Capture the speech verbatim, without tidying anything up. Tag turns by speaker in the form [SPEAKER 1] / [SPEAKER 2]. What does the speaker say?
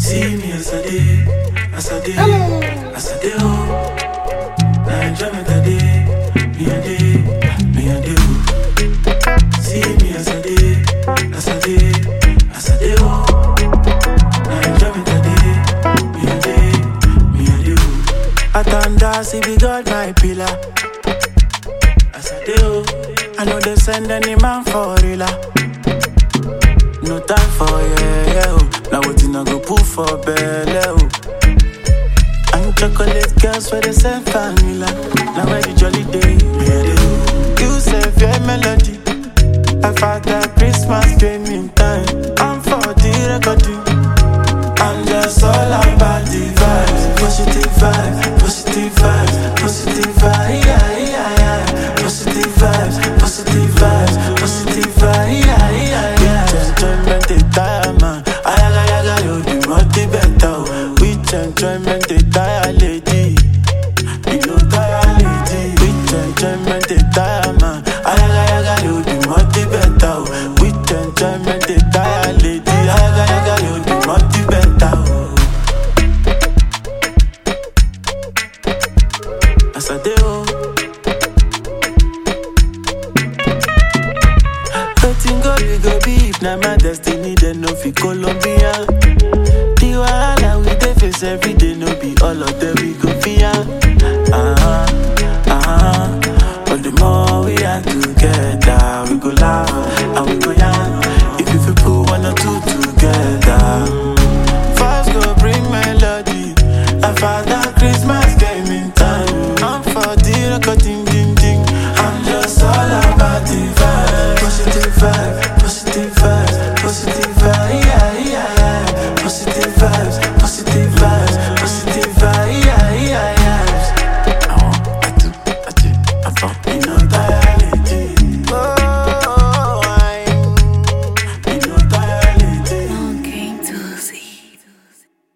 [SPEAKER 1] See me as I did, as I did, as I did, oh. Now enjoyment I did, me I did, me I did, oh. See me as I did, as I did, as I did, oh. Now enjoyment I did, me I did, me I did, oh. I thank God, see be God my pillar. As I did, oh. I know they send any man for real. No time for yeah, yeah, oh. Now what you not go put for belly, oh. I'm chocolate girls where they send vanilla. Now where the jolly day, yeah, they you say your melody. I found that Christmas gaming time. I'm for the recording. I'm just all about the vibes. Positive vibes, positive vibes, positive vibes, yeah, yeah, yeah. Positive vibes, positive vibes, positive vibes, yeah, yeah, yeah. Enjoyment they tire man, ayaga yaga you be multi better. With enjoyment they tire lady, you know tire lady. With enjoyment they tire man, ayaga yaga you be multi better. With enjoyment they tire lady, ayaga yaga you be multi better. As I do, nothing go we go be if not my destiny, then no fi Colombia. The wahala we dey face every day, no be all of them we go